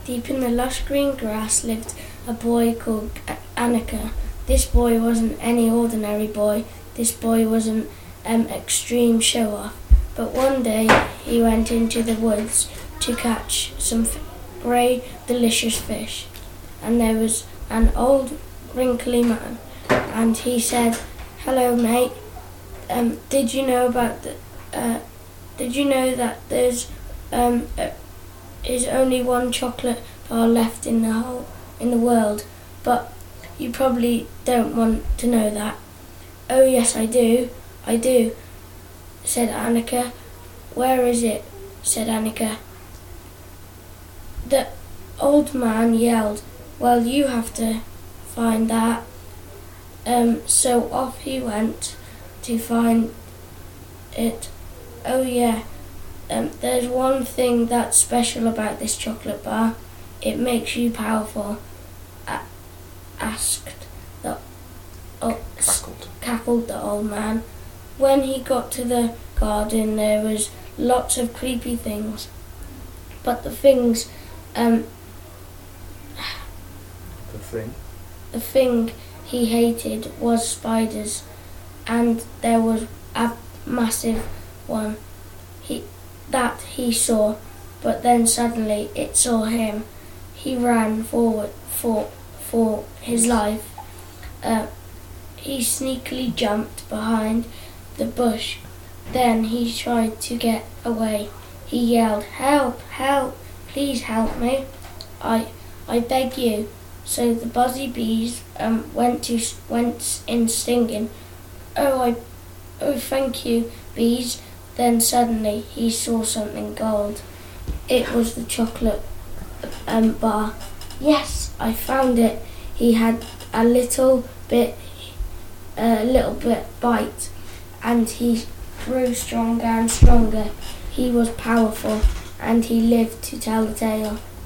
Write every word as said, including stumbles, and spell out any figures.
Deep in the lush green grass lived a boy called Annika. This boy wasn't any ordinary boy. This boy was an um, extreme show-off. But one day he went into the woods to catch some f- grey, delicious fish. And there was an old, wrinkly man. And he said, "Hello, mate. Um, did you know about the... Uh, did you know that there's um, uh, is only one chocolate bar left in the whole in the world? But you probably don't want to know that." "Oh yes, I do. I do," said Annika. "Where is it?" said Annika. The old man yelled, "Well, you have to find that." Um, so off he went to find it. "Oh yeah, um, there's one thing that's special about this chocolate bar. It makes you powerful," a- asked the oh, Cackled. cackled the old man. When he got to the garden, there was lots of creepy things, but the things, um, The thing. the thing he hated was spiders, and there was a massive one he that he saw, but then suddenly it saw him. He ran forward for for his life. Uh, he sneakily jumped behind the bush. Then he tried to get away. He yelled, "Help! Help! Please help me! I I beg you." So the buzzy bees um, went to went in stinging. "Oh, I, oh, thank you, bees." Then suddenly he saw something gold. It was the chocolate um, bar. "Yes, I found it." He had a little bit, a little bit bite, and he grew stronger and stronger. He was powerful, and he lived to tell the tale.